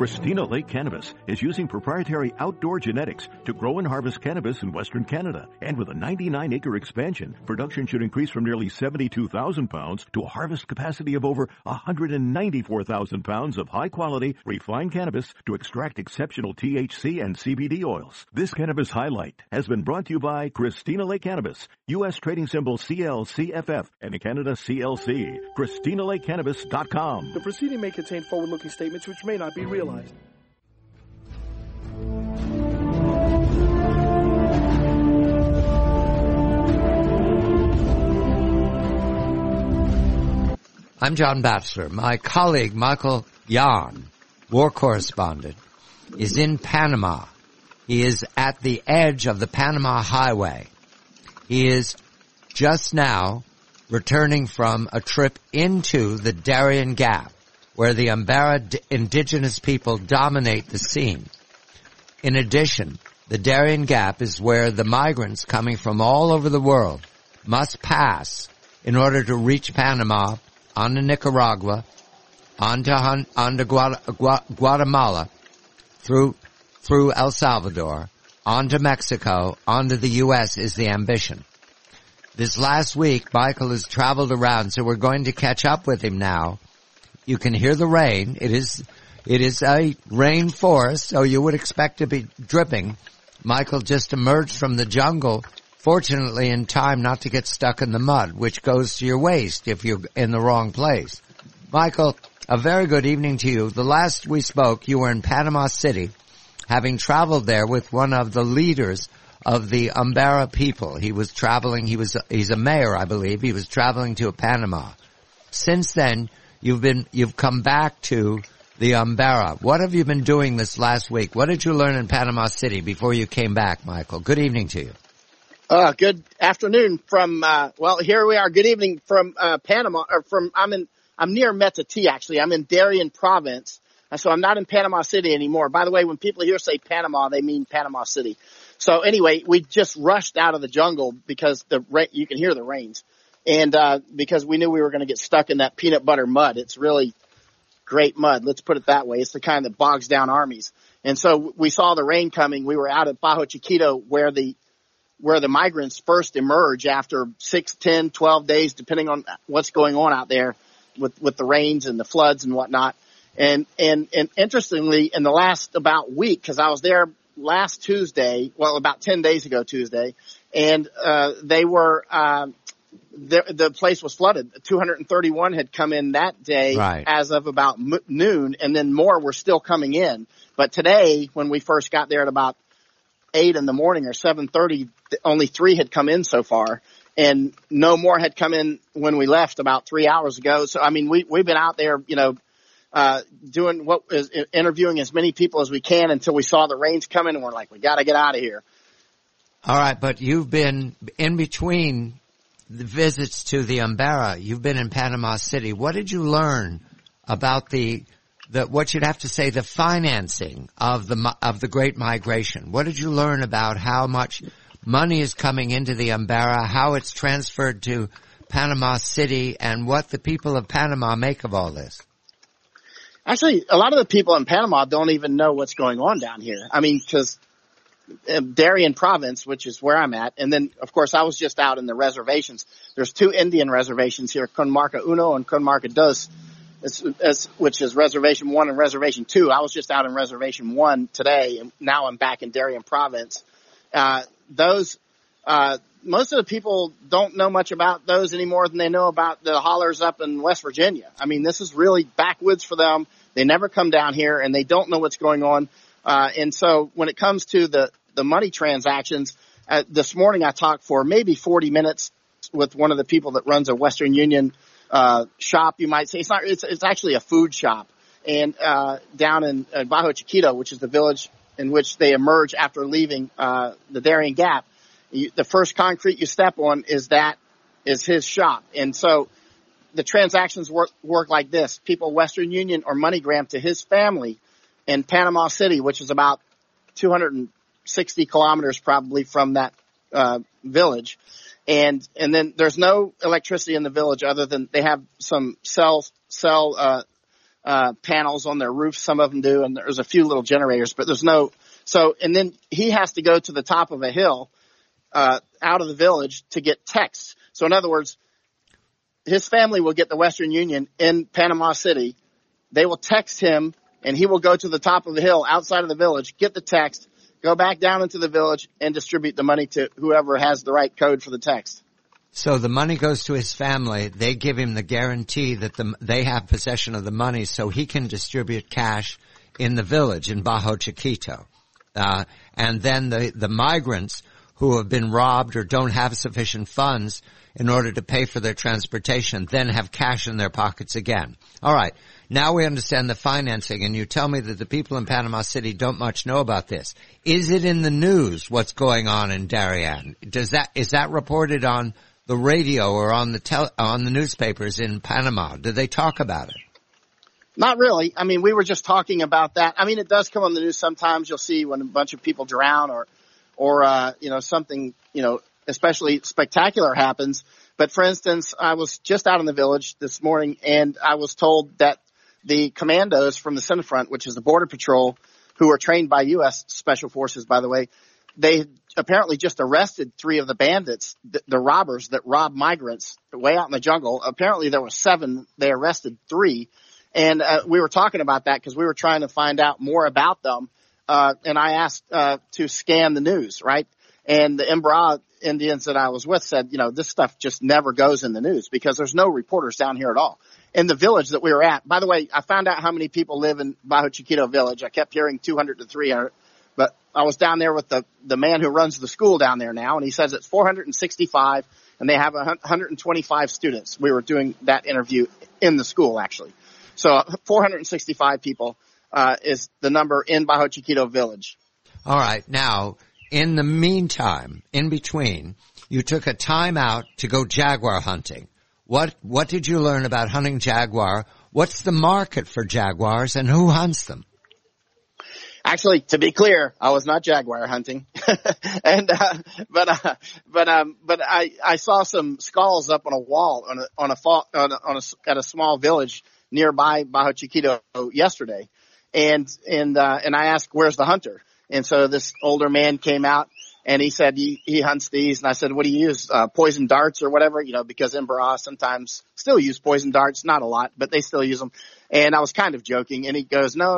Christina Lake Cannabis is using proprietary outdoor genetics to grow and harvest cannabis in Western Canada. And with a 99-acre expansion, production should increase from nearly 72,000 pounds to a harvest capacity of over 194,000 pounds of high-quality, refined cannabis to extract exceptional THC and CBD oils. This Cannabis Highlight has been brought to you by Christina Lake Cannabis, U.S. trading symbol CLCFF, and in Canada CLC. ChristinaLakeCannabis.com. The proceeding may contain forward-looking statements which may not be realized. I'm John Batchelor. My colleague, Michael Yan, war correspondent, is in Panama. He is at the edge of the Panama Highway. He is just now returning from a trip into the Darien Gap, where the Ambara indigenous people dominate the scene. In addition, the Darien Gap is where the migrants coming from all over the world must pass in order to reach Panama, onto Nicaragua, onto Guatemala, through El Salvador, onto Mexico, onto the U.S. is the ambition. This last week, Michael has traveled around, so we're going to catch up with him now. You can hear the rain. It is a rain forest, so you would expect to be dripping. Michael just emerged from the jungle, fortunately in time not to get stuck in the mud, which goes to your waist if you're in the wrong place. Michael, a very good evening to you. The last we spoke, you were in Panama City, having traveled there with one of the leaders of the Ambara people. He was traveling, he's a mayor, I believe. He was traveling to Panama. Since then, you've come back to the Ambara. What have you been doing this last week? What did you learn in Panama City before you came back, Michael? Good evening to you. Good afternoon from, here we are. Good evening from, Panama, I'm near Metatí, actually. I'm in Darien province. So I'm not in Panama City anymore. By the way, when people here say Panama, they mean Panama City. So anyway, we just rushed out of the jungle because you can hear the rains. And, because we knew we were going to get stuck in that peanut butter mud. It's really great mud. Let's put it that way. It's the kind that bogs down armies. And so we saw the rain coming. We were out at Bajo Chiquito where the migrants first emerge after 6, 10, 12 days, depending on what's going on out there with the rains and the floods and whatnot. And interestingly, in the last about week, cause I was there last Tuesday, about 10 days ago Tuesday, and, the place was flooded. 231 had come in that day as of about noon, and then more were still coming in. But today, when we first got there at about 8 in the morning or 7:30, only 3 had come in so far, and no more had come in when we left about 3 hours ago. So, I mean, we've been out there, doing interviewing as many people as we can until we saw the rains coming, and we're like, we got to get out of here. All right, but you've been in between the visits to the Ambara. You've been in Panama City. What did you learn about what you'd have to say, the financing of the Great Migration? What did you learn about how much money is coming into the Ambara, how it's transferred to Panama City, and what the people of Panama make of all this? Actually, a lot of the people in Panama don't even know what's going on down here. I mean, because Darien province, which is where I'm at, and then, of course, I was just out in the reservations. There's 2 Indian reservations here, Conmarca Uno and Conmarca Dos, which is Reservation 1 and Reservation 2. I was just out in Reservation 1 today, and now I'm back in Darien province. Most of the people don't know much about those any more than they know about the hollers up in West Virginia. I mean, this is really backwoods for them. They never come down here, and they don't know what's going on. And so when it comes to the money transactions, this morning I talked for maybe 40 minutes with one of the people that runs a Western Union shop, you might say. It's actually a food shop, and down in Bajo Chiquito, which is the village in which they emerge after leaving the Darien Gap. The first concrete you step on is his shop. And so the transactions work like this. People Western Union or MoneyGram to his family in Panama City, which is about 260 kilometers probably from that village. And then there's no electricity in the village other than they have some cell panels on their roofs. Some of them do, and there's a few little generators, but there's no. So, and then he has to go to the top of a hill out of the village to get texts. So in other words, his family will get the Western Union in Panama City. They will text him, and he will go to the top of the hill outside of the village, get the text, go back down into the village, and distribute the money to whoever has the right code for the text. So the money goes to his family. They give him the guarantee that they have possession of the money so he can distribute cash in the village in Bajo Chiquito. And then the migrants who have been robbed or don't have sufficient funds in order to pay for their transportation then have cash in their pockets again. All right. Now we understand the financing, and you tell me that the people in Panama City don't much know about this. Is it in the news what's going on in Darien? Is that reported on the radio or on the newspapers in Panama? Do they talk about it? Not really. I mean, we were just talking about that. I mean, it does come on the news sometimes. You'll see when a bunch of people drown or something, especially spectacular happens. But for instance, I was just out in the village this morning, and I was told that the commandos from the Centerfront, which is the Border Patrol, who are trained by U.S. Special Forces, by the way, they apparently just arrested 3 of the bandits, the robbers that rob migrants way out in the jungle. Apparently there were 7. They arrested 3. And we were talking about that because we were trying to find out more about them. And I asked to scan the news, right? And the Imbra Indians that I was with said, this stuff just never goes in the news because there's no reporters down here at all. In the village that we were at, by the way, I found out how many people live in Bajo Chiquito village. I kept hearing 200 to 300, but I was down there with the man who runs the school down there now, and he says it's 465, and they have 125 students. We were doing that interview in the school, actually. So 465 people is the number in Bajo Chiquito village. All right. Now, in the meantime, in between, you took a time out to go jaguar hunting. What did you learn about hunting jaguar? What's the market for jaguars, and who hunts them? Actually, to be clear, I was not jaguar hunting, and but I saw some skulls up on a wall at a small village nearby Bajo Chiquito yesterday, and I asked, "Where's the hunter?" And so this older man came out. And he said he hunts these. And I said, what do you use? Poison darts or whatever, because Imbra sometimes still use poison darts. Not a lot, but they still use them. And I was kind of joking. And he goes, no,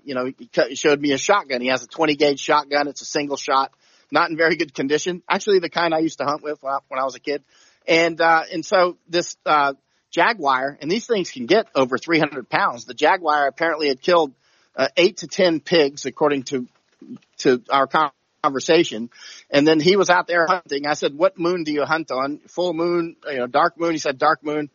he showed me a shotgun. He has a 20 gauge shotgun. It's a single shot, not in very good condition. Actually, the kind I used to hunt with when I was a kid. And so this, jaguar, and these things can get over 300 pounds. The jaguar apparently had killed 8 to 10 pigs, according to our conversation. And then he was out there hunting. I said, what moon do you hunt on? Full moon, dark moon? He said, dark moon.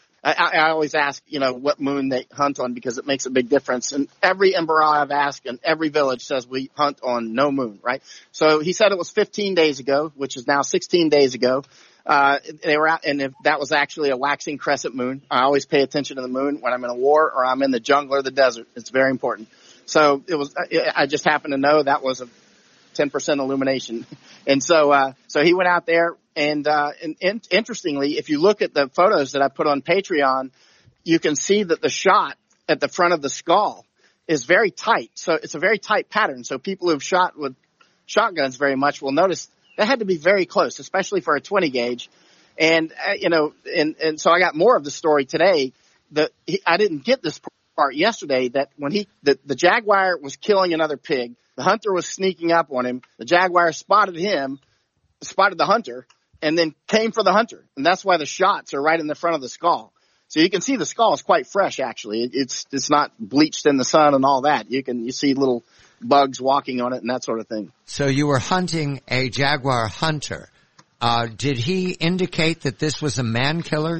I always ask, what moon they hunt on because it makes a big difference. And every Imbra I've asked and every village says we hunt on no moon, right? So he said it was 15 days ago, which is now 16 days ago. They were out, and if that was actually a waxing crescent moon. I always pay attention to the moon when I'm in a war or I'm in the jungle or the desert. It's very important. So I just happened to know that was a 10% illumination. And so he went out there and interestingly, if you look at the photos that I put on Patreon, you can see that the shot at the front of the skull is very tight. So it's a very tight pattern. So people who've shot with shotguns very much will notice that had to be very close, especially for a 20 gauge. And, and so I got more of the story today I didn't get this part yesterday that when the jaguar was killing another pig, the hunter was sneaking up on him. The jaguar spotted the hunter, and then came for the hunter. And that's why the shots are right in the front of the skull. So you can see the skull is quite fresh, actually. It's not bleached in the sun and all that. You see little bugs walking on it and that sort of thing. So you were hunting a jaguar hunter. Did he indicate that this was a man killer?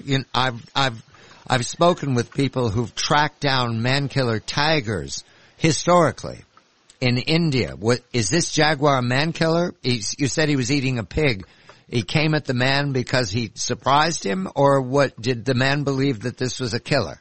I've spoken with people who've tracked down man killer tigers historically. In India, is this jaguar a man killer? You said he was eating a pig. He came at the man because he surprised him, or what? Did the man believe that this was a killer?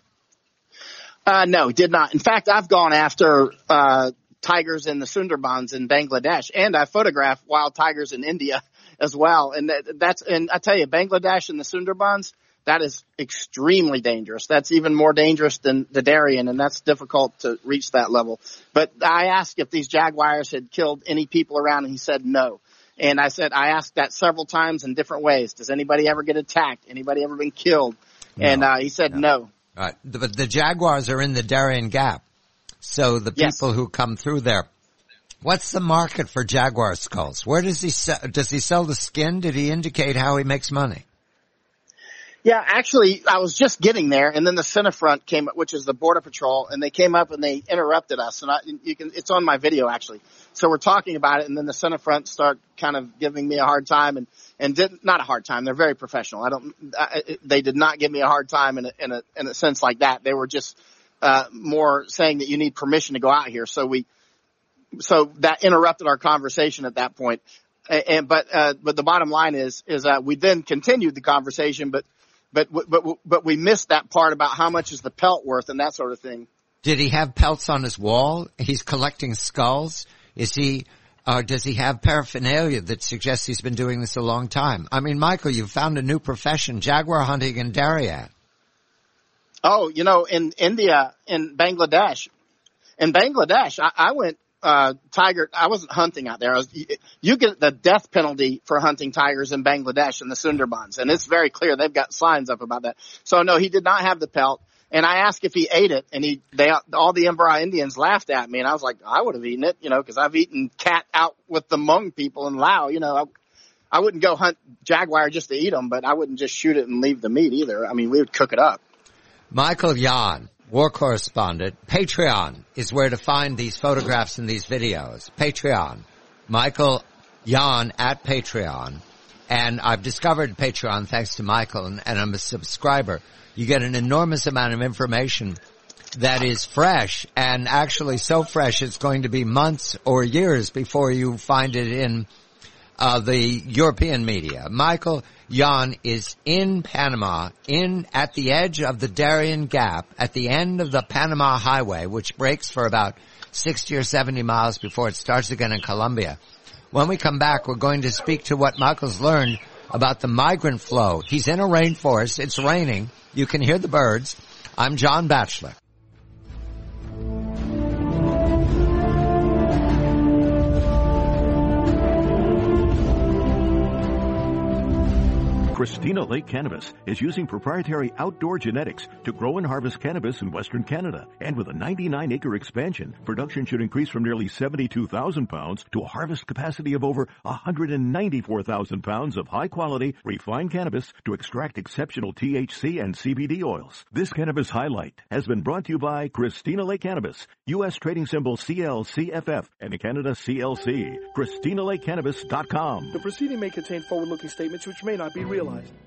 No, he did not. In fact, I've gone after tigers in the Sundarbans in Bangladesh, and I photographed wild tigers in India as well. And and I tell you, Bangladesh and the Sundarbans, that is extremely dangerous. That's even more dangerous than the Darien, and that's difficult to reach that level. But I asked if these jaguars had killed any people around, and he said no. And I asked that several times in different ways. Does anybody ever get attacked? Anybody ever been killed? No, and he said no. Right. But the jaguars are in the Darien Gap. So the people who come through there, what's the market for jaguar skulls? Where does he sell the skin? Did he indicate how he makes money? Yeah, actually, I was just getting there, and then the Centerfront came up, which is the Border Patrol, and they came up and they interrupted us. And it's on my video actually. So we're talking about it, and then the Centerfront start kind of giving me a hard time, and not a hard time. They're very professional. They did not give me a hard time in a sense like that. They were just more saying that you need permission to go out here. So that interrupted our conversation at that point. But the bottom line is that we then continued the conversation, but we missed that part about how much is the pelt worth and that sort of thing. Did he have pelts on his wall? He's collecting skulls. Does he have paraphernalia that suggests he's been doing this a long time? I mean, Michael, you've found a new profession, jaguar hunting in Darien. Oh, in India, in Bangladesh, I went, tiger, I wasn't hunting out there. You get the death penalty for hunting tigers in Bangladesh in the Sundarbans. And it's very clear. They've got signs up about that. So no, he did not have the pelt. And I asked if he ate it, and all the Embra Indians laughed at me. And I was like, I would have eaten it, cause I've eaten cat out with the Hmong people in Laos. I wouldn't go hunt jaguar just to eat them, but I wouldn't just shoot it and leave the meat either. I mean, we would cook it up. Michael Yon, war correspondent. Patreon is where to find these photographs and these videos. Patreon. Michael Yon at Patreon. And I've discovered Patreon thanks to Michael, and I'm a subscriber. You get an enormous amount of information that is fresh, and actually so fresh it's going to be months or years before you find it in the European media. Michael Yon is in Panama, at the edge of the Darien Gap, at the end of the Panama Highway, which breaks for about 60 or 70 miles before it starts again in Colombia. When we come back, we're going to speak to what Michael's learned about the migrant flow. He's in a rainforest. It's raining. You can hear the birds. I'm John Batchelor. Christina Lake Cannabis is using proprietary outdoor genetics to grow and harvest cannabis in Western Canada. And with a 99-acre expansion, production should increase from nearly 72,000 pounds to a harvest capacity of over 194,000 pounds of high-quality, refined cannabis to extract exceptional THC and CBD oils. This cannabis highlight has been brought to you by Christina Lake Cannabis, U.S. trading symbol CLCFF, and in Canada CLC. ChristinaLakeCannabis.com. The proceeding may contain forward-looking statements which may not be realized.